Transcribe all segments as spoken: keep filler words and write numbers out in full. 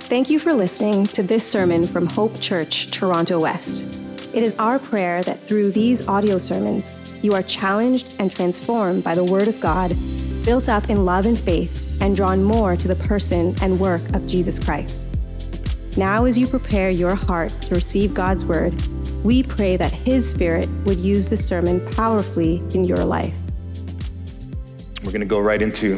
Thank you for listening to this sermon from Hope Church, Toronto West. It is our prayer that through these audio sermons, you are challenged and transformed by the Word of God, built up in love and faith, and drawn more to the person and work of Jesus Christ. Now, as you prepare your heart to receive God's Word, we pray that His Spirit would use the sermon powerfully in your life. We're going to go right into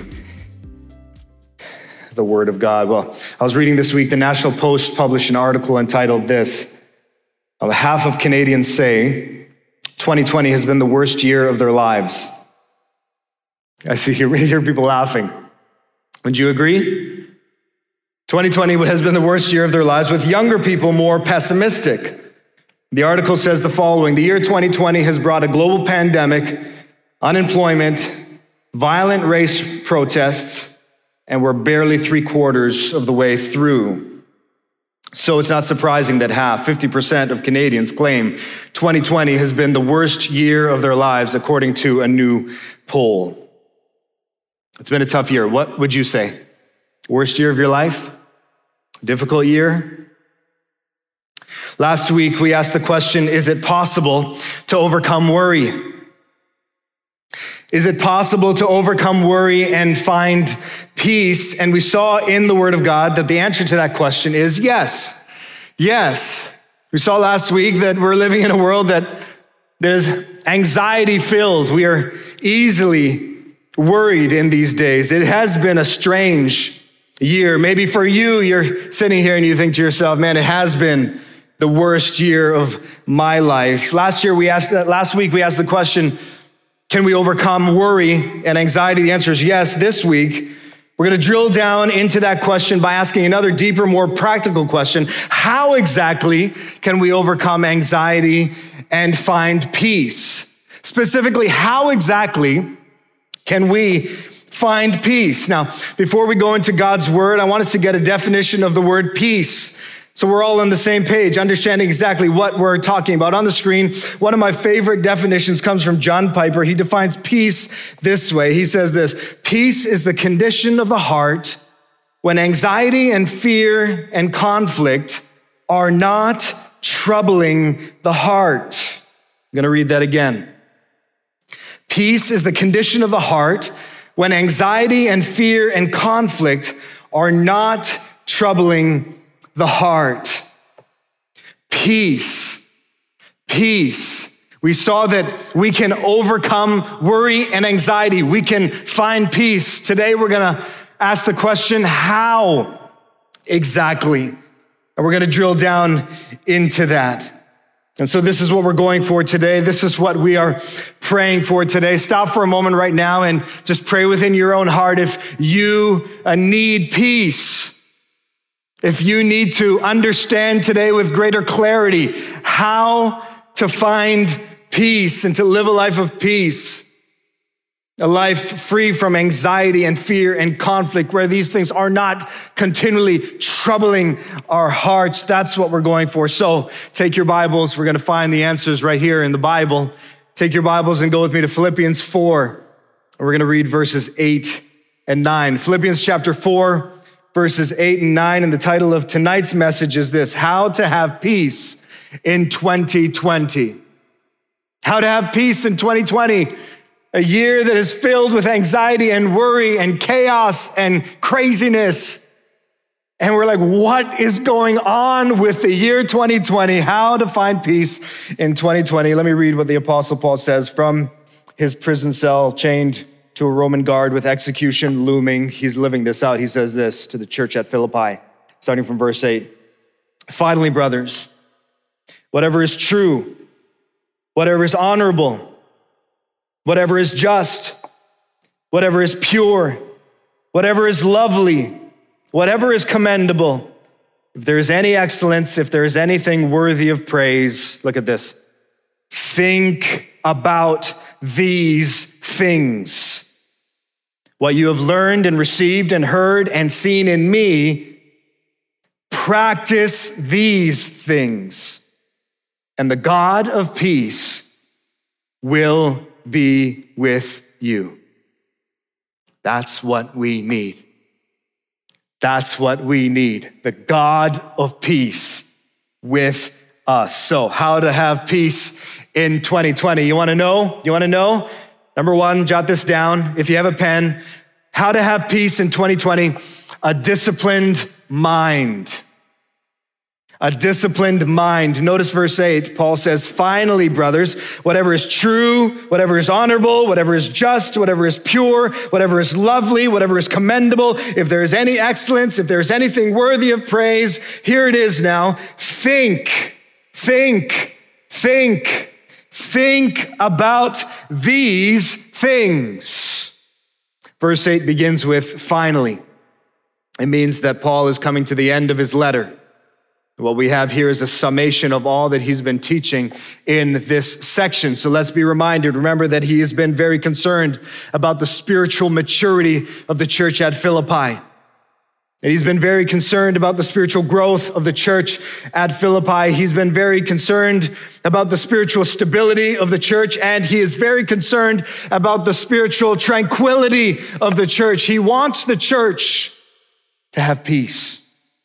the Word of God. Well, I was reading this week, the National Post published an article entitled this, half of Canadians say twenty twenty has been the worst year of their lives. I see here, hear people laughing. Would you agree? twenty twenty has been the worst year of their lives, with younger people more pessimistic. The article says the following: the year twenty twenty has brought a global pandemic, unemployment, violent race protests, and we're barely three quarters of the way through. So it's not surprising that half, fifty percent of Canadians claim twenty twenty has been the worst year of their lives, according to a new poll. It's been a tough year. What would you say? Worst year of your life? Difficult year? Last week, we asked the question, is it possible to overcome worry? Is it possible to overcome worry and find peace? And we saw in the Word of God that the answer to that question is yes. Yes. We saw last week that we're living in a world that is anxiety filled. We are easily worried in these days. It has been a strange year. Maybe for you, you're sitting here and you think to yourself, man, it has been the worst year of my life. Last year, we asked that, last week, we asked the question, can we overcome worry and anxiety? The answer is yes. This week, we're going to drill down into that question by asking another deeper, more practical question. How exactly can we overcome anxiety and find peace? Specifically, how exactly can we find peace? Now, before we go into God's Word, I want us to get a definition of the word peace, so we're all on the same page, understanding exactly what we're talking about. On the screen, one of my favorite definitions comes from John Piper. He defines peace this way. He says this: peace is the condition of the heart when anxiety and fear and conflict are not troubling the heart. I'm going to read that again. Peace is the condition of the heart when anxiety and fear and conflict are not troubling the heart. Peace, peace. We saw that we can overcome worry and anxiety. We can find peace. Today we're gonna ask the question, how exactly? And we're gonna drill down into that. And so this is what we're going for today. This is what we are praying for today. Stop for a moment right now and just pray within your own heart if you need peace. If you need to understand today with greater clarity how to find peace and to live a life of peace, a life free from anxiety and fear and conflict, where these things are not continually troubling our hearts, that's what we're going for. So take your Bibles. We're going to find the answers right here in the Bible. Take your Bibles and go with me to Philippians four. We're going to read verses eight and nine. Philippians chapter four, verses eight and nine, and the title of tonight's message is this: How to Have Peace in twenty twenty. How to have peace in twenty twenty, a year that is filled with anxiety and worry and chaos and craziness. And we're like, what is going on with the year twenty twenty? How to find peace in twenty twenty. Let me read what the Apostle Paul says from his prison cell, chained to a Roman guard with execution looming. He's living this out. He says this to the church at Philippi, starting from verse eight. Finally, brothers, whatever is true, whatever is honorable, whatever is just, whatever is pure, whatever is lovely, whatever is commendable, if there is any excellence, if there is anything worthy of praise, look at this, think about these things. What you have learned and received and heard and seen in me, practice these things, and the God of peace will be with you. That's what we need. That's what we need, the God of peace with us. So how to have peace in twenty twenty. You wanna know? You wanna know? Number one, jot this down if you have a pen. How to have peace in twenty twenty, a disciplined mind. A disciplined mind. Notice verse eight, Paul says, finally, brothers, whatever is true, whatever is honorable, whatever is just, whatever is pure, whatever is lovely, whatever is commendable, if there is any excellence, if there is anything worthy of praise, here it is now, think, think, think, think about these things. Verse eight begins with finally. It means that Paul is coming to the end of his letter. What we have here is a summation of all that he's been teaching in this section. So let's be reminded, remember that he has been very concerned about the spiritual maturity of the church at Philippi. And he's been very concerned about the spiritual growth of the church at Philippi. He's been very concerned about the spiritual stability of the church, and he is very concerned about the spiritual tranquility of the church. He wants the church to have peace.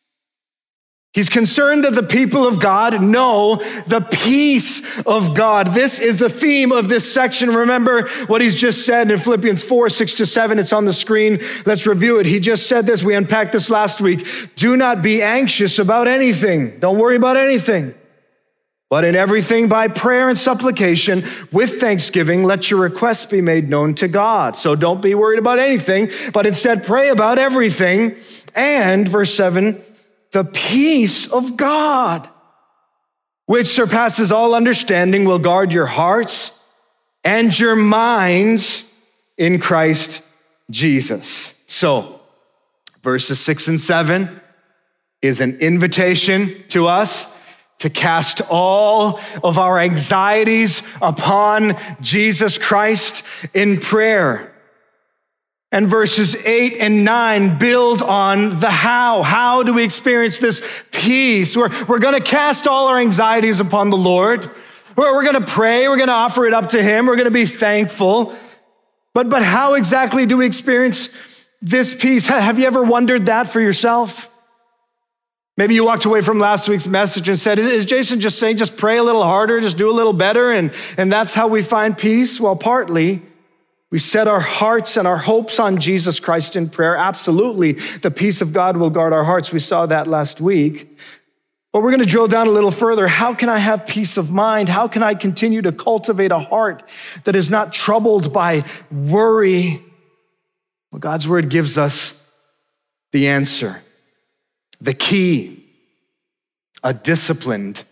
He's concerned that the people of God know the peace of God. This is the theme of this section. Remember what he's just said in Philippians four, six to seven. It's on the screen. Let's review it. He just said this. We unpacked this last week. Do not be anxious about anything. Don't worry about anything. But in everything, by prayer and supplication, with thanksgiving, let your requests be made known to God. So don't be worried about anything, but instead pray about everything. And verse seven, the peace of God, which surpasses all understanding, will guard your hearts and your minds in Christ Jesus. So, verses six and seven is an invitation to us to cast all of our anxieties upon Jesus Christ in prayer. And verses eight and nine build on the how. How do we experience this peace? We're, we're going to cast all our anxieties upon the Lord. We're, we're going to pray. We're going to offer it up to him. We're going to be thankful. But, but how exactly do we experience this peace? Have you ever wondered that for yourself? Maybe you walked away from last week's message and said, is Jason just saying, just pray a little harder, just do a little better, and, and that's how we find peace? Well, partly. We set our hearts and our hopes on Jesus Christ in prayer. Absolutely, the peace of God will guard our hearts. We saw that last week. But we're going to drill down a little further. How can I have peace of mind? How can I continue to cultivate a heart that is not troubled by worry? Well, God's word gives us the answer, the key, a disciplined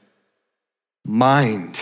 mind.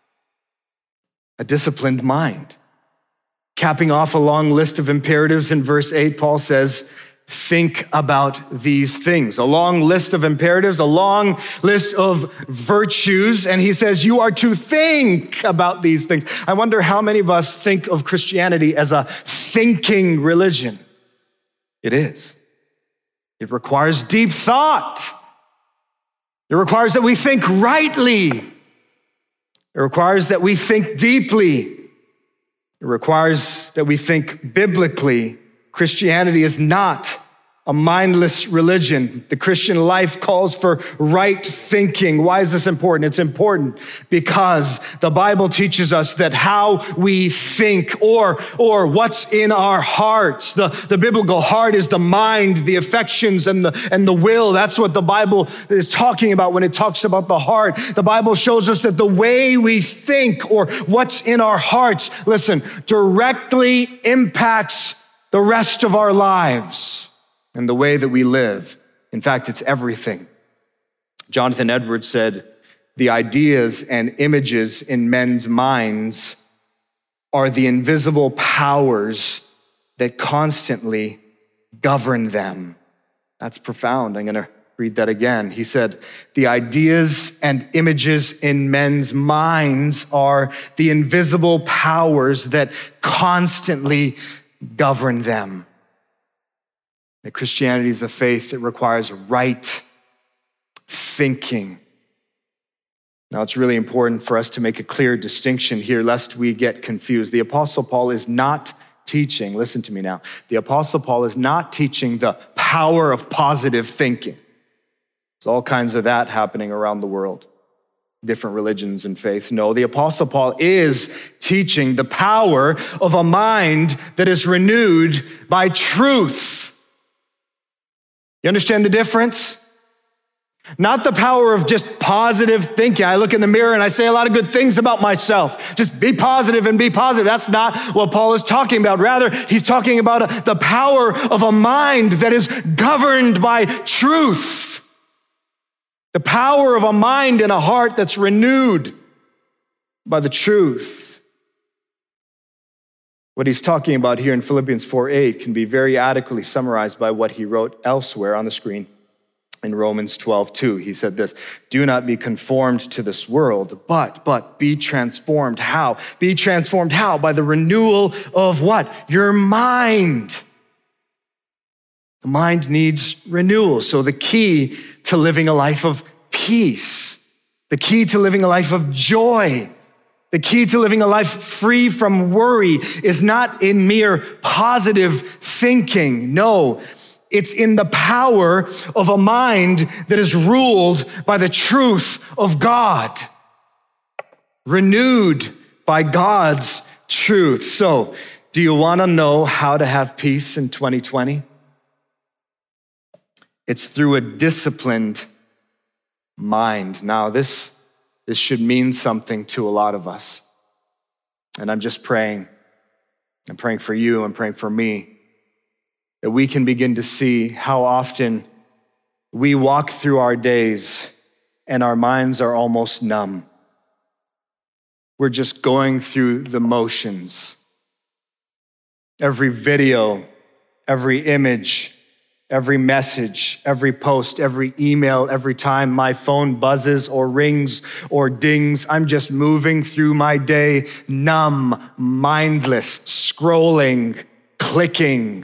A disciplined mind. Capping off a long list of imperatives in verse eight, Paul says, think about these things. A long list of imperatives, a long list of virtues, and he says, you are to think about these things. I wonder how many of us think of Christianity as a thinking religion. It is. It requires deep thought. It requires that we think rightly. It requires that we think deeply. It requires that we think biblically. Christianity is not a mindless religion. The Christian life calls for right thinking. Why is this important? It's important because the Bible teaches us that how we think or, or what's in our hearts. The, the biblical heart is the mind, the affections, and the, and the will. That's what the Bible is talking about when it talks about the heart. The Bible shows us that the way we think or what's in our hearts, listen, directly impacts the rest of our lives. And the way that we live. In fact, it's everything. Jonathan Edwards said, the ideas and images in men's minds are the invisible powers that constantly govern them. That's profound. I'm going to read that again. He said, the ideas and images in men's minds are the invisible powers that constantly govern them. That Christianity is a faith that requires right thinking. Now, it's really important for us to make a clear distinction here, lest we get confused. The Apostle Paul is not teaching, listen to me now, the Apostle Paul is not teaching the power of positive thinking. There's all kinds of that happening around the world. Different religions and faiths. No, the Apostle Paul is teaching the power of a mind that is renewed by truth. You understand the difference? Not the power of just positive thinking. I look in the mirror and I say a lot of good things about myself. Just be positive and be positive. That's not what Paul is talking about. Rather, he's talking about the power of a mind that is governed by truth. The power of a mind and a heart that's renewed by the truth. What he's talking about here in Philippians four eight can be very adequately summarized by what he wrote elsewhere on the screen in Romans twelve two. He said this, do not be conformed to this world, but, but be transformed. How? Be transformed how? By the renewal of what? Your mind. The mind needs renewal. So the key to living a life of peace, the key to living a life of joy, the key to living a life free from worry is not in mere positive thinking. No, it's in the power of a mind that is ruled by the truth of God, renewed by God's truth. So, do you want to know how to have peace in twenty twenty? It's through a disciplined mind. Now, this, this should mean something to a lot of us. And I'm just praying. I'm praying for you. I'm praying for me that we can begin to see how often we walk through our days and our minds are almost numb. We're just going through the motions. Every video, every image, every message, every post, every email, every time my phone buzzes or rings or dings, I'm just moving through my day, numb, mindless, scrolling, clicking.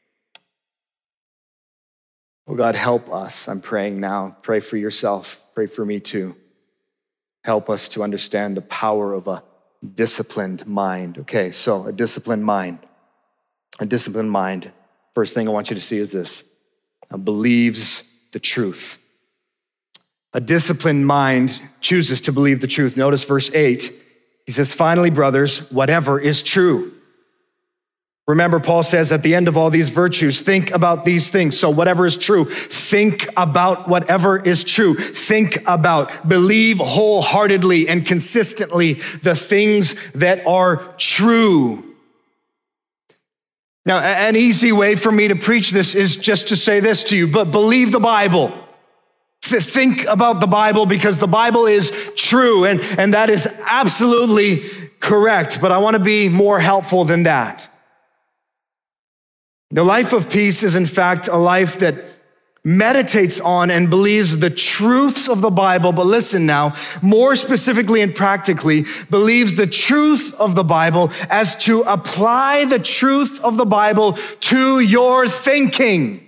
Oh God, help us. I'm praying now. Pray for yourself. Pray for me too. Help us to understand the power of a disciplined mind. Okay, so a disciplined mind. A disciplined mind. First thing I want you to see is this. Believes the truth. A disciplined mind chooses to believe the truth. Notice verse eight. He says, finally, brothers, whatever is true. Remember, Paul says at the end of all these virtues, think about these things. So whatever is true, think about whatever is true. Think about, believe wholeheartedly and consistently the things that are true. Now, an easy way for me to preach this is just to say this to you, but believe the Bible. Think about the Bible because the Bible is true, and, and that is absolutely correct, but I want to be more helpful than that. The life of peace is, in fact, a life that meditates on and believes the truths of the Bible, but listen now, more specifically and practically, believes the truth of the Bible as to apply the truth of the Bible to your thinking.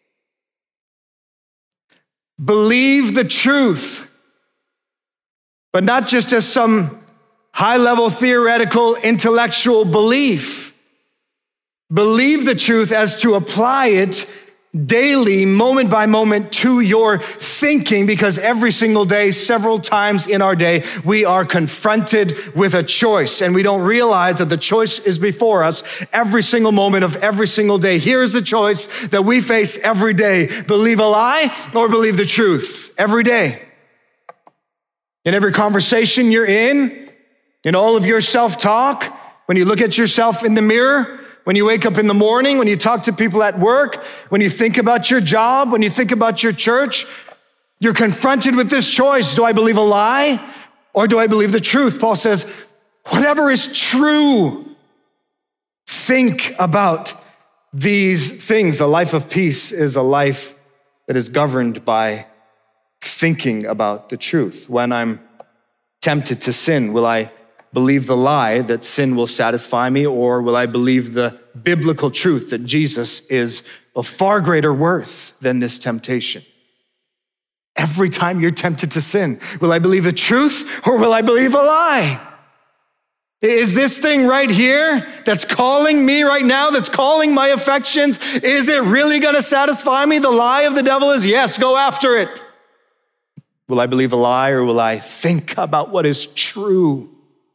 Believe the truth, but not just as some high-level theoretical intellectual belief. Believe the truth as to apply it daily, moment by moment, to your thinking, because every single day, several times in our day, we are confronted with a choice, and we don't realize that the choice is before us every single moment of every single day. Here's the choice that we face every day. Believe a lie or believe the truth every day. In every conversation you're in, in all of your self-talk, when you look at yourself in the mirror, when you wake up in the morning, when you talk to people at work, when you think about your job, when you think about your church, you're confronted with this choice. Do I believe a lie or do I believe the truth? Paul says, whatever is true, think about these things. A life of peace is a life that is governed by thinking about the truth. When I'm tempted to sin, will I believe the lie that sin will satisfy me, or will I believe the biblical truth that Jesus is of far greater worth than this temptation? Every time you're tempted to sin, will I believe the truth or will I believe a lie? Is this thing right here that's calling me right now, that's calling my affections, is it really going to satisfy me? The lie of the devil is, yes, go after it. Will I believe a lie, or will I think about what is true?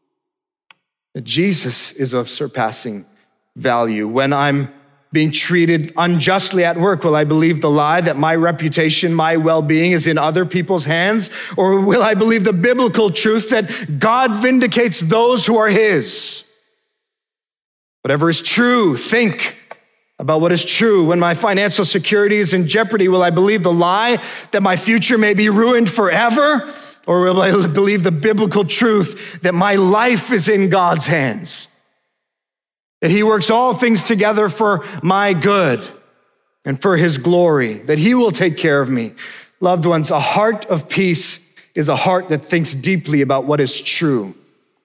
That Jesus is of surpassing value. When I'm being treated unjustly at work, will I believe the lie that my reputation, my well-being is in other people's hands? Or will I believe the biblical truth that God vindicates those who are his? Whatever is true, think about what is true. When my financial security is in jeopardy, will I believe the lie that my future may be ruined forever? Or will I believe the biblical truth that my life is in God's hands? That he works all things together for my good and for his glory, that he will take care of me. Loved ones, a heart of peace is a heart that thinks deeply about what is true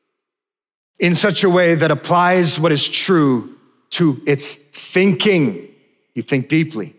in such a way that applies what is true to its thinking. You think deeply.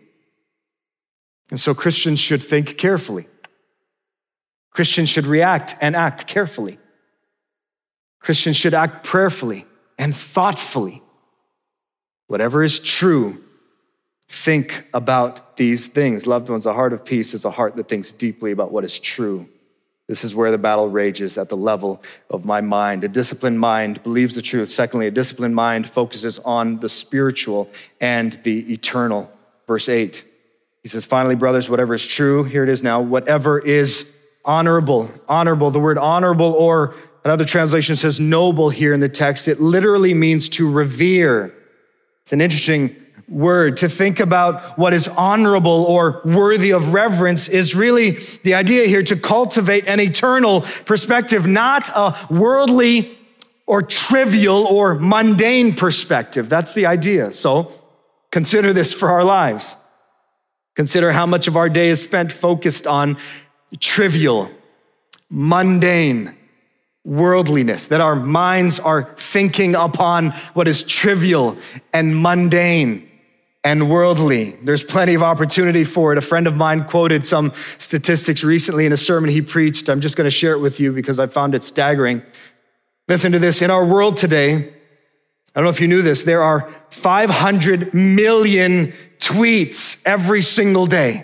And so Christians should think carefully. Christians should react and act carefully. Christians should act prayerfully and thoughtfully. Whatever is true, think about these things. Loved ones, a heart of peace is a heart that thinks deeply about what is true. This is where the battle rages, at the level of my mind. A disciplined mind believes the truth. Secondly, a disciplined mind focuses on the spiritual and the eternal. Verse eight, he says, finally, brothers, whatever is true, here it is now, whatever is honorable. Honorable, the word honorable, or another translation says noble here in the text. It literally means to revere. It's an interesting word. To think about what is honorable or worthy of reverence is really the idea here, to cultivate an eternal perspective, not a worldly or trivial or mundane perspective. That's the idea. So consider this for our lives. Consider how much of our day is spent focused on trivial, mundane, worldliness, that our minds are thinking upon what is trivial and mundane and worldly. There's plenty of opportunity for it. A friend of mine quoted some statistics recently in a sermon he preached. I'm just going to share it with you because I found it staggering. Listen to this. In our world today, I don't know if you knew this, there are five hundred million tweets every single day.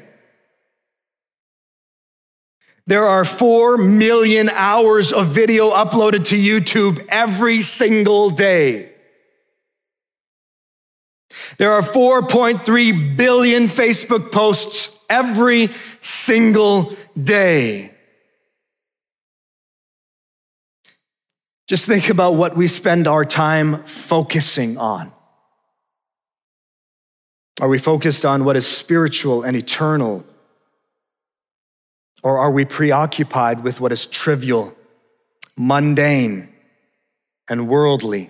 There are four million hours of video uploaded to YouTube every single day. There are four point three billion Facebook posts every single day. Just think about what we spend our time focusing on. Are we focused on what is spiritual and eternal? Or are we preoccupied with what is trivial, mundane, and worldly?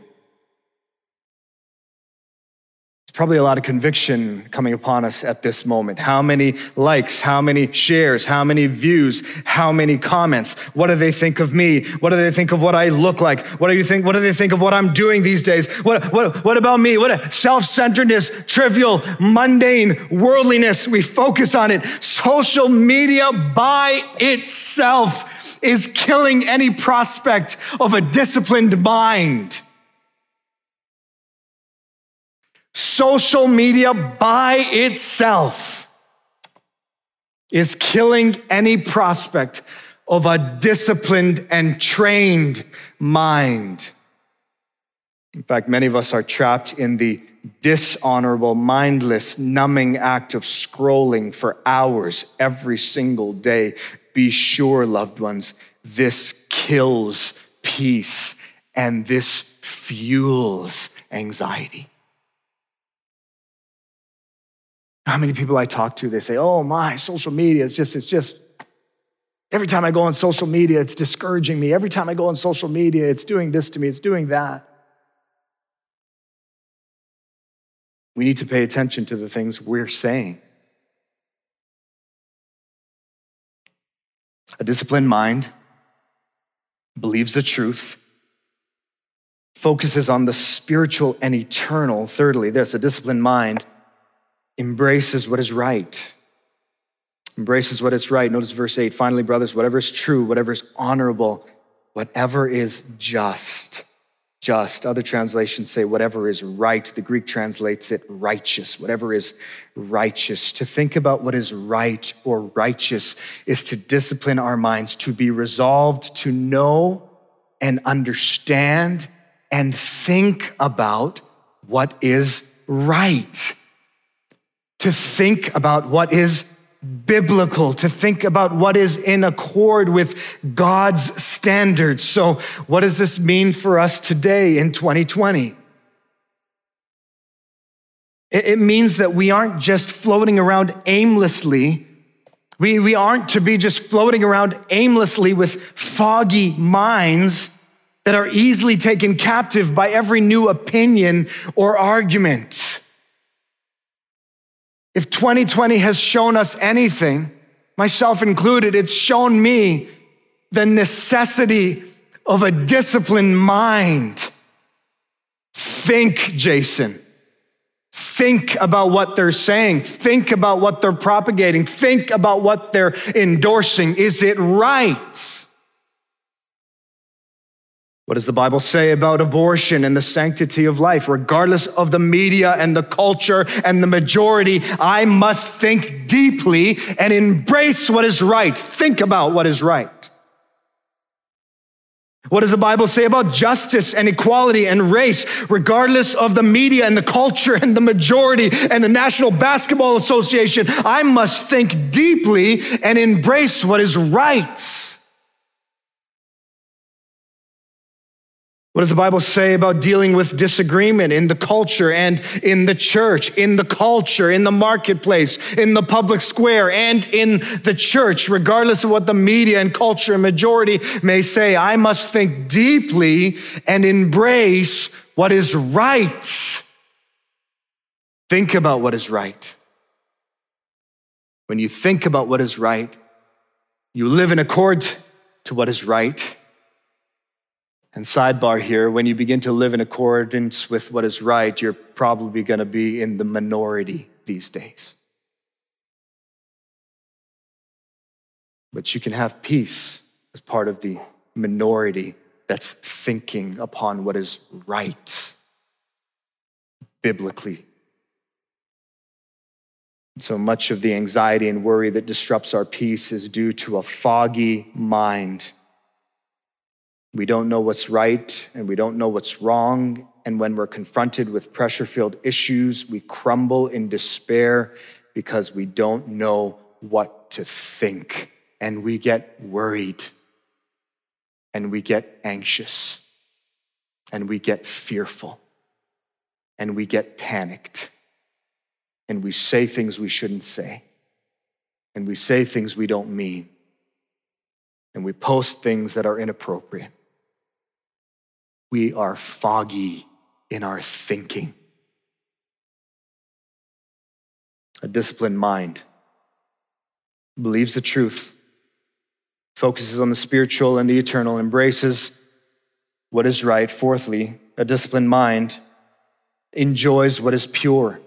There's probably a lot of conviction coming upon us at this moment. How many likes, how many shares, how many views, how many comments? What do they think of me? What do they think of what I look like? What do you think? What do they think of what I'm doing these days? What, what, what about me? What self-centeredness, trivial, mundane, worldliness. We focus on it. Social media by itself is killing any prospect of a disciplined mind. Social media by itself is killing any prospect of a disciplined and trained mind. In fact, many of us are trapped in the dishonorable, mindless, numbing act of scrolling for hours every single day. Be sure, loved ones, this kills peace and this fuels anxiety. How many people I talk to, they say, oh my, social media, it's just, it's just, every time I go on social media, it's discouraging me. Every time I go on social media, it's doing this to me, it's doing that. We need to pay attention to the things we're saying. A disciplined mind believes the truth, focuses on the spiritual and eternal. Thirdly, this, a disciplined mind embraces what is right. Embraces what is right. Notice verse eight. Finally, brothers, whatever is true, whatever is honorable, whatever is just, just. Other translations say whatever is right. The Greek translates it righteous, whatever is righteous. To think about what is right or righteous is to discipline our minds, to be resolved to know and understand and think about what is right. To think about what is biblical, to think about what is in accord with God's standards. So what does this mean for us today in twenty twenty? It means that we aren't just floating around aimlessly. We, we aren't to be just floating around aimlessly with foggy minds that are easily taken captive by every new opinion or argument. If twenty twenty has shown us anything, myself included, it's shown me the necessity of a disciplined mind. Think, Jason. Think about what they're saying. Think about what they're propagating. Think about what they're endorsing. Is it right? What does the Bible say about abortion and the sanctity of life? Regardless of the media and the culture and the majority, I must think deeply and embrace what is right. Think about what is right. What does the Bible say about justice and equality and race? Regardless of the media and the culture and the majority and the National Basketball Association, I must think deeply and embrace what is right. What does the Bible say about dealing with disagreement in the culture and in the church, in the culture, in the marketplace, in the public square, and in the church? Regardless of what the media and culture and majority may say, I must think deeply and embrace what is right. Think about what is right. When you think about what is right, you live in accord to what is right. And sidebar here, when you begin to live in accordance with what is right, you're probably going to be in the minority these days. But you can have peace as part of the minority that's thinking upon what is right biblically. So much of the anxiety and worry that disrupts our peace is due to a foggy mind. We don't know what's right and we don't know what's wrong. And when we're confronted with pressure-filled issues, we crumble in despair because we don't know what to think. And we get worried and we get anxious and we get fearful and we get panicked and we say things we shouldn't say and we say things we don't mean and we post things that are inappropriate. We are foggy in our thinking. A disciplined mind believes the truth, focuses on the spiritual and the eternal, embraces what is right. Fourthly, a disciplined mind enjoys what is pure.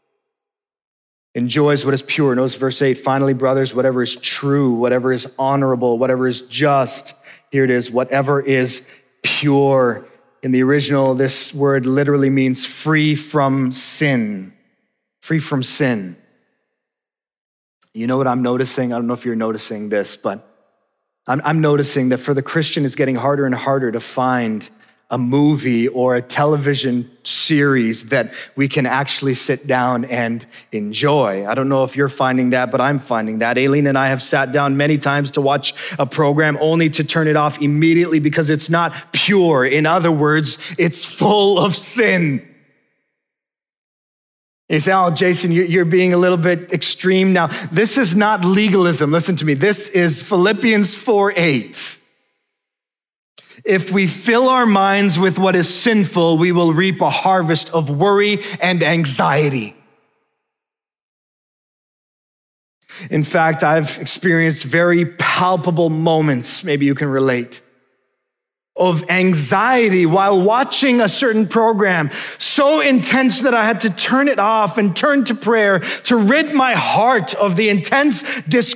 Enjoys what is pure. Notice verse eight, finally, brothers, whatever is true, whatever is honorable, whatever is just, here it is, whatever is pure. In the original, this word literally means free from sin. Free from sin. You know what I'm noticing? I don't know if you're noticing this, but I'm, I'm noticing that for the Christian, it's getting harder and harder to find a movie or a television series that we can actually sit down and enjoy. I don't know if you're finding that, but I'm finding that. Aileen and I have sat down many times to watch a program only to turn it off immediately because it's not pure. In other words, it's full of sin. You say, oh, Jason, you're being a little bit extreme now. This is not legalism. Listen to me. This is Philippians four eight. If we fill our minds with what is sinful, we will reap a harvest of worry and anxiety. In fact, I've experienced very palpable moments, maybe you can relate, of anxiety while watching a certain program, so intense that I had to turn it off and turn to prayer to rid my heart of the intense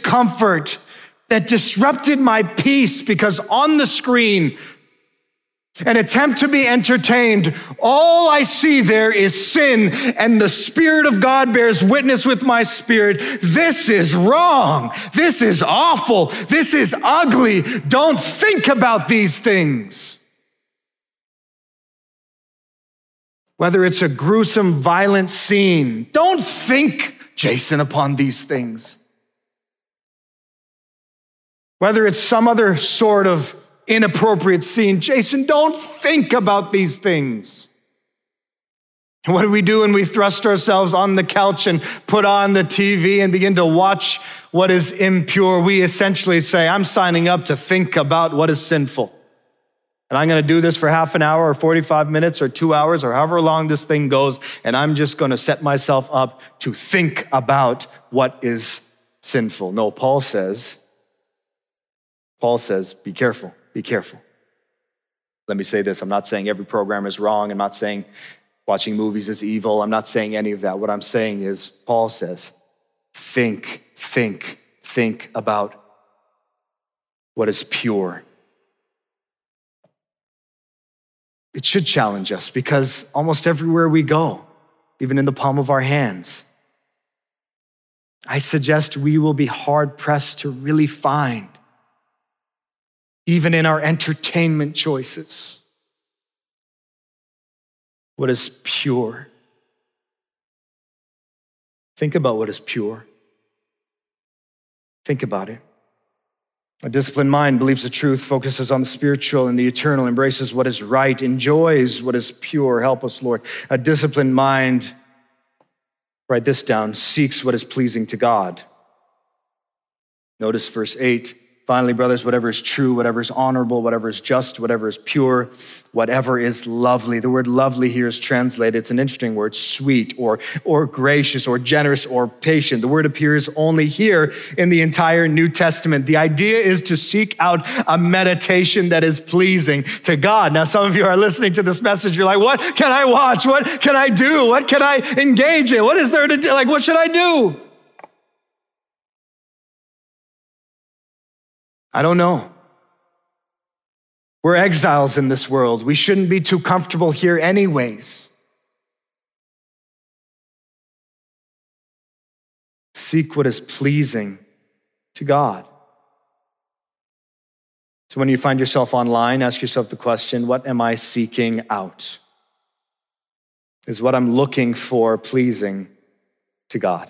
discomfort that disrupted my peace, because on the screen and attempt to be entertained, all I see there is sin, and the Spirit of God bears witness with my spirit. This is wrong. This is awful. This is ugly. Don't think about these things. Whether it's a gruesome, violent scene, don't think, Jason, upon these things. Whether it's some other sort of inappropriate scene, Jason, don't think about these things. And what do we do when we thrust ourselves on the couch and put on the T V and begin to watch what is impure? We essentially say, I'm signing up to think about what is sinful. And I'm going to do this for half an hour or forty-five minutes or two hours or however long this thing goes. And I'm just going to set myself up to think about what is sinful. No, Paul says, Paul says, be careful. Be careful. Let me say this. I'm not saying every program is wrong. I'm not saying watching movies is evil. I'm not saying any of that. What I'm saying is, Paul says, think, think, think about what is pure. It should challenge us because almost everywhere we go, even in the palm of our hands, I suggest we will be hard-pressed to really find, even in our entertainment choices, what is pure. Think about what is pure. Think about it. A disciplined mind believes the truth, focuses on the spiritual and the eternal, embraces what is right, enjoys what is pure. Help us, Lord. A disciplined mind, write this down, seeks what is pleasing to God. Notice verse eight. Finally, brothers, whatever is true, whatever is honorable, whatever is just, whatever is pure, whatever is lovely. The word lovely here is translated, it's an interesting word, sweet or, or gracious or generous or patient. The word appears only here in the entire New Testament. The idea is to seek out a meditation that is pleasing to God. Now, some of you are listening to this message, you're like, what can I watch? What can I do? What can I engage in? What is there to do? Like, what should I do? I don't know. We're exiles in this world. We shouldn't be too comfortable here anyways. Seek what is pleasing to God. So when you find yourself online, ask yourself the question, what am I seeking out? Is what I'm looking for pleasing to God?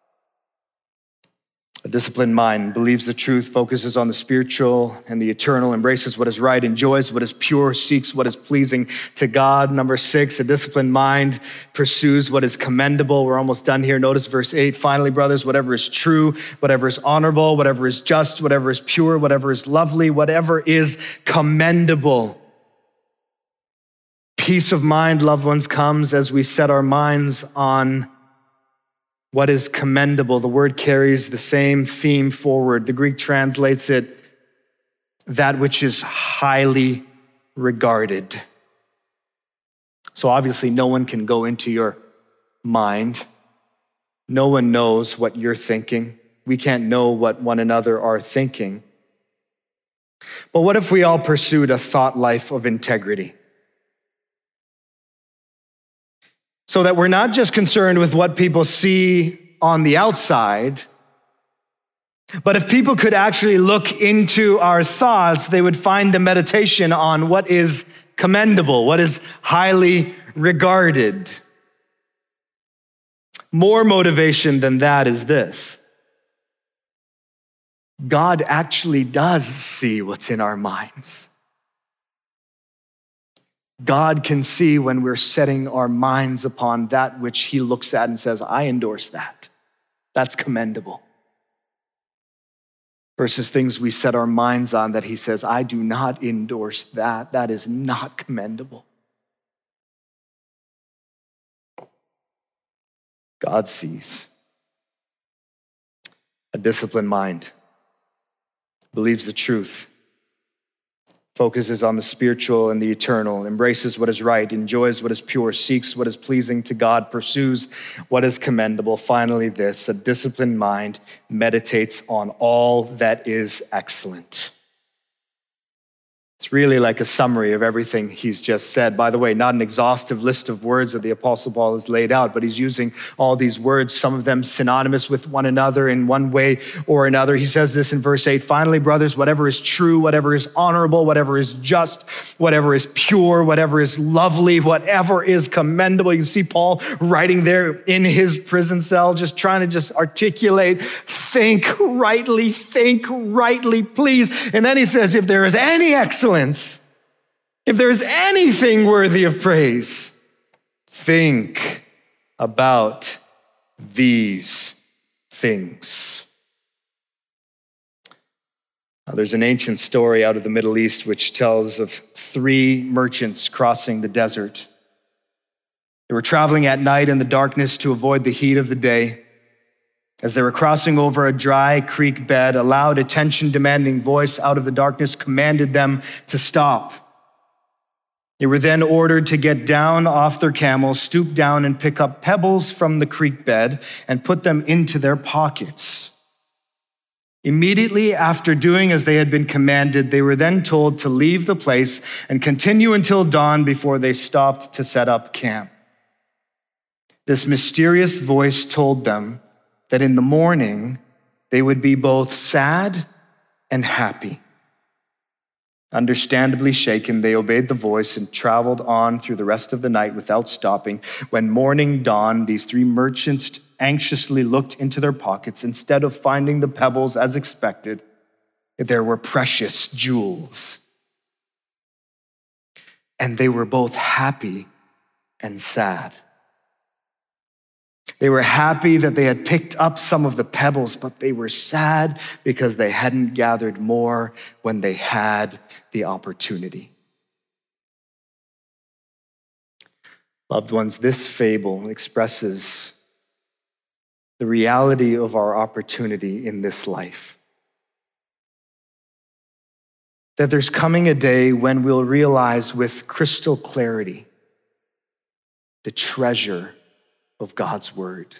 A disciplined mind believes the truth, focuses on the spiritual and the eternal, embraces what is right, enjoys what is pure, seeks what is pleasing to God. Number six, a disciplined mind pursues what is commendable. We're almost done here. Notice verse eight. Finally, brothers, whatever is true, whatever is honorable, whatever is just, whatever is pure, whatever is lovely, whatever is commendable. Peace of mind, loved ones, comes as we set our minds on what is commendable. The word carries the same theme forward. The Greek translates it, that which is highly regarded. So obviously no one can go into your mind. No one knows what you're thinking. We can't know what one another are thinking. But what if we all pursued a thought life of integrity? So that we're not just concerned with what people see on the outside, but if people could actually look into our thoughts, they would find a meditation on what is commendable, what is highly regarded. More motivation than that is this. God actually does see what's in our minds. God can see when we're setting our minds upon that which he looks at and says, I endorse that. That's commendable. Versus things we set our minds on that he says, I do not endorse that. That is not commendable. God sees. A disciplined mind believes the truth, focuses on the spiritual and the eternal, embraces what is right, enjoys what is pure, seeks what is pleasing to God, pursues what is commendable. Finally, this, a disciplined mind meditates on all that is excellent. Let's It's really like a summary of everything he's just said. By the way, not an exhaustive list of words that the Apostle Paul has laid out, but he's using all these words, some of them synonymous with one another in one way or another. He says this in verse eight, finally, brothers, whatever is true, whatever is honorable, whatever is just, whatever is pure, whatever is lovely, whatever is commendable. You can see Paul writing there in his prison cell, just trying to just articulate, think rightly, think rightly, please. And then he says, if there is any excellence, if there's anything worthy of praise, think about these things. Now, there's an ancient story out of the Middle East which tells of three merchants crossing the desert. They were traveling at night in the darkness to avoid the heat of the day. As they were crossing over a dry creek bed, a loud, attention-demanding voice out of the darkness commanded them to stop. They were then ordered to get down off their camels, stoop down and pick up pebbles from the creek bed and put them into their pockets. Immediately after doing as they had been commanded, they were then told to leave the place and continue until dawn before they stopped to set up camp. This mysterious voice told them that in the morning, they would be both sad and happy. Understandably shaken, they obeyed the voice and traveled on through the rest of the night without stopping. When morning dawned, these three merchants anxiously looked into their pockets. Instead of finding the pebbles as expected, there were precious jewels. And they were both happy and sad. They were happy that they had picked up some of the pebbles, but they were sad because they hadn't gathered more when they had the opportunity. Loved ones, this fable expresses the reality of our opportunity in this life. That there's coming a day when we'll realize with crystal clarity the treasure of God's word.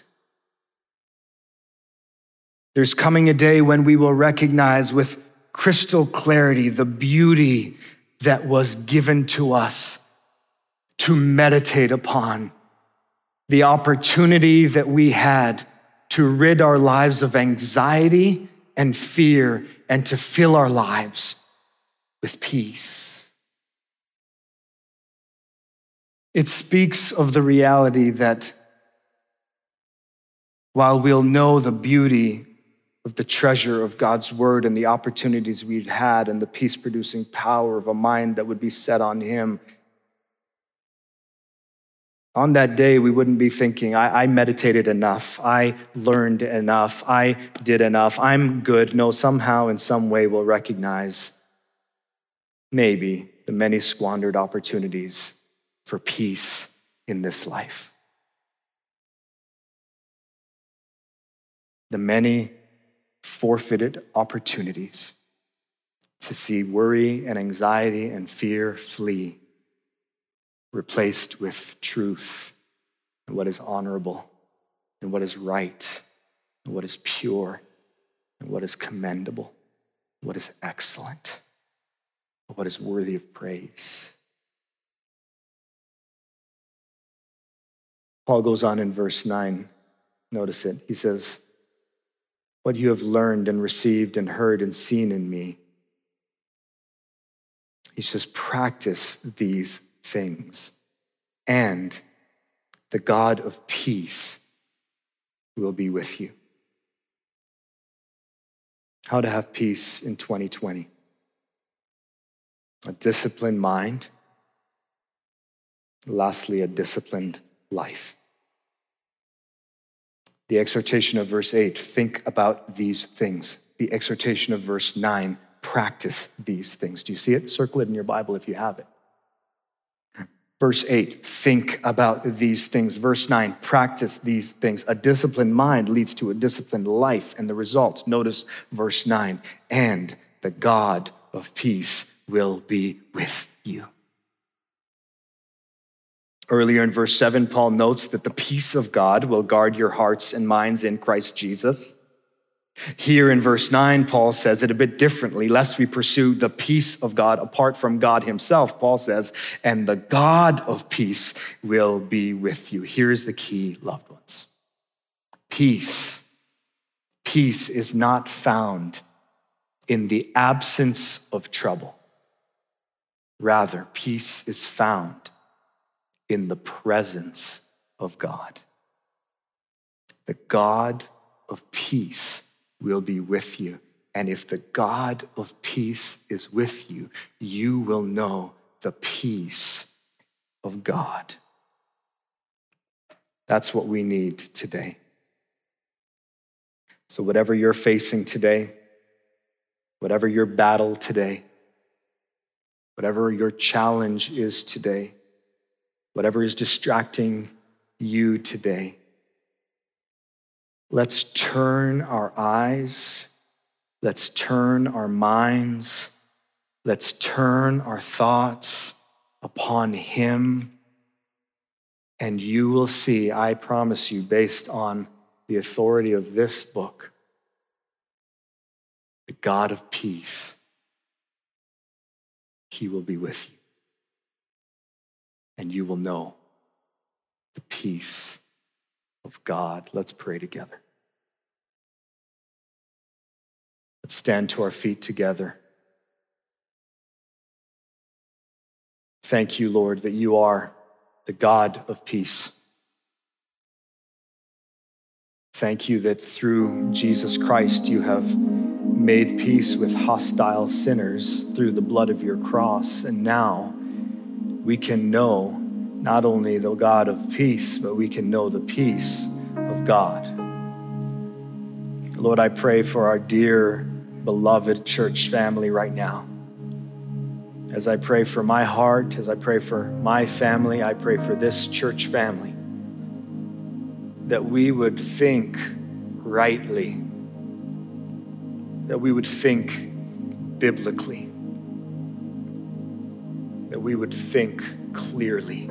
There's coming a day when we will recognize with crystal clarity the beauty that was given to us to meditate upon, the opportunity that we had to rid our lives of anxiety and fear and to fill our lives with peace. It speaks of the reality that while we'll know the beauty of the treasure of God's word and the opportunities we've had and the peace-producing power of a mind that would be set on him, on that day, we wouldn't be thinking, I, I meditated enough, I learned enough, I did enough, I'm good. No, somehow, in some way, we'll recognize maybe the many squandered opportunities for peace in this life. The many forfeited opportunities to see worry and anxiety and fear flee, replaced with truth and what is honorable and what is right and what is pure and what is commendable, what is excellent, what is worthy of praise. Paul goes on in verse nine. Notice it. He says, what you have learned and received and heard and seen in me. He says, practice these things, and the God of peace will be with you. How to have peace in twenty twenty. A disciplined mind. Lastly, a disciplined life. The exhortation of verse eight, think about these things. The exhortation of verse nine, practice these things. Do you see it? Circle it in your Bible if you have it. Verse eight, think about these things. Verse nine, practice these things. A disciplined mind leads to a disciplined life, and the result, notice verse nine, and the God of peace will be with you. Earlier in verse seven, Paul notes that the peace of God will guard your hearts and minds in Christ Jesus. Here in verse nine, Paul says it a bit differently. Lest we pursue the peace of God apart from God himself, Paul says, and the God of peace will be with you. Here's the key, loved ones. Peace. Peace is not found in the absence of trouble. Rather, peace is found in the presence of God. The God of peace will be with you. And if the God of peace is with you, you will know the peace of God. That's what we need today. So whatever you're facing today, whatever your battle today, whatever your challenge is today, whatever is distracting you today, let's turn our eyes, let's turn our minds, let's turn our thoughts upon him, and you will see, I promise you, based on the authority of this book, the God of peace, he will be with you, and you will know the peace of God. Let's pray together. Let's stand to our feet together. Thank you, Lord, that you are the God of peace. Thank you that through Jesus Christ you have made peace with hostile sinners through the blood of your cross. And now we can know not only the God of peace, but we can know the peace of God. Lord, I pray for our dear, beloved church family right now. As I pray for my heart, as I pray for my family, I pray for this church family, that we would think rightly, that we would think biblically, that we would think clearly.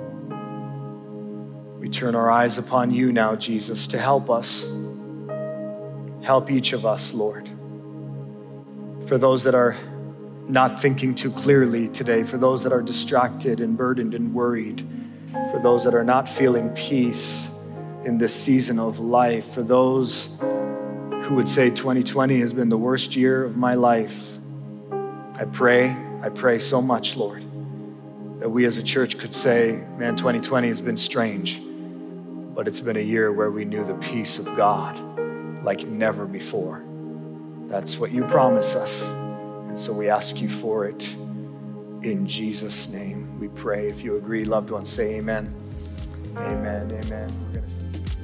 We turn our eyes upon you now, Jesus, to help us. Help each of us, Lord. For those that are not thinking too clearly today, for those that are distracted and burdened and worried, for those that are not feeling peace in this season of life, for those who would say twenty twenty has been the worst year of my life, I pray, I pray so much, Lord, that we as a church could say, man, twenty twenty has been strange, but it's been a year where we knew the peace of God like never before. That's what you promise us. And so we ask you for it. In Jesus' name we pray. If you agree, loved ones, say amen. Amen, amen. We're gonna...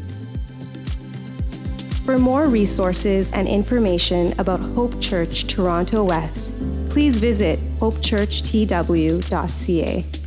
For more resources and information about Hope Church Toronto West, please visit hope church t w dot c a.